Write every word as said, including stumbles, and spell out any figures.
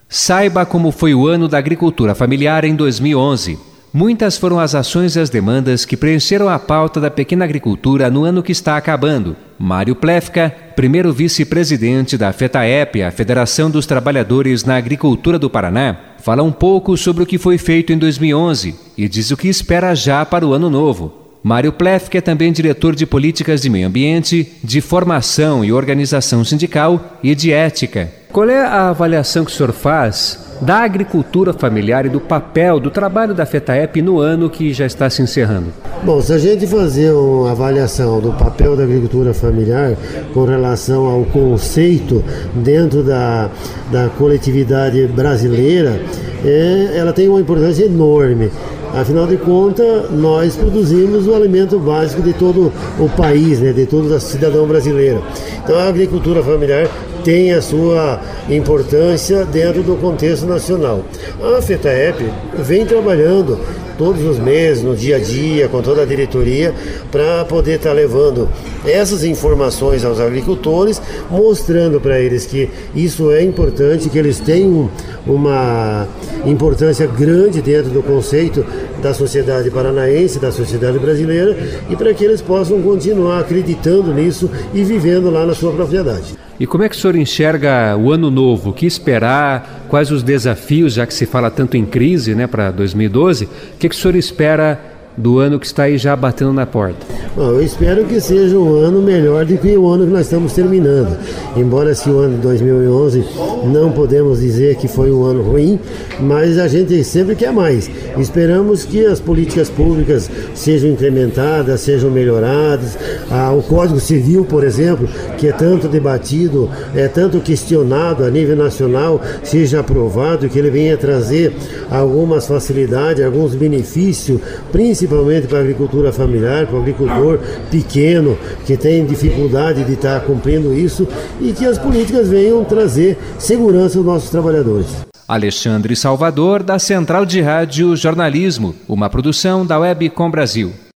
Saiba como foi o ano da agricultura familiar em dois mil e onze. Muitas foram as ações e as demandas que preencheram a pauta da pequena agricultura no ano que está acabando. Mário Plefka, primeiro vice-presidente da FETAEP, a Federação dos Trabalhadores na Agricultura do Paraná, fala um pouco sobre o que foi feito em dois mil e onze e diz o que espera já para o ano novo. Mário Plefka é também diretor de Políticas de Meio Ambiente, de Formação e Organização Sindical e de Ética. Qual é a avaliação que o senhor faz da agricultura familiar e do papel do trabalho da FETAEP no ano que já está se encerrando? Bom, se a gente fazer uma avaliação do papel da agricultura familiar com relação ao conceito dentro da, da coletividade brasileira, é, ela tem uma importância enorme. Afinal de contas, nós produzimos o alimento básico de todo o país, né, de todo o cidadão brasileiro. Então a agricultura familiar tem a sua importância dentro do contexto nacional. A FETAEP vem trabalhando todos os meses, no dia a dia, com toda a diretoria, para poder estar levando essas informações aos agricultores, mostrando para eles que isso é importante, que eles têm um, uma importância grande dentro do conceito da sociedade paranaense, da sociedade brasileira, e para que eles possam continuar acreditando nisso e vivendo lá na sua propriedade. E como é que o senhor enxerga o ano novo? O que esperar? Quais os desafios, já que se fala tanto em crise, né, para dois mil e doze? O que, que o senhor espera do ano que está aí já batendo na porta? Bom, eu espero que seja um ano melhor do que o ano que nós estamos terminando. Embora se o ano de dois mil e onze não podemos dizer que foi um ano ruim, mas a gente sempre quer mais. Esperamos que as políticas públicas sejam incrementadas, sejam melhoradas. Ah, o Código Civil, por exemplo, que é tanto debatido, é tanto questionado a nível nacional, seja aprovado, que ele venha trazer algumas facilidades, alguns benefícios, principalmente para a agricultura familiar, para o agricultor pequeno, que tem dificuldade de estar cumprindo isso, e que as políticas venham trazer segurança aos nossos trabalhadores. Alexandre Salvador, da Central de Rádio Jornalismo, uma produção da Webcom Brasil.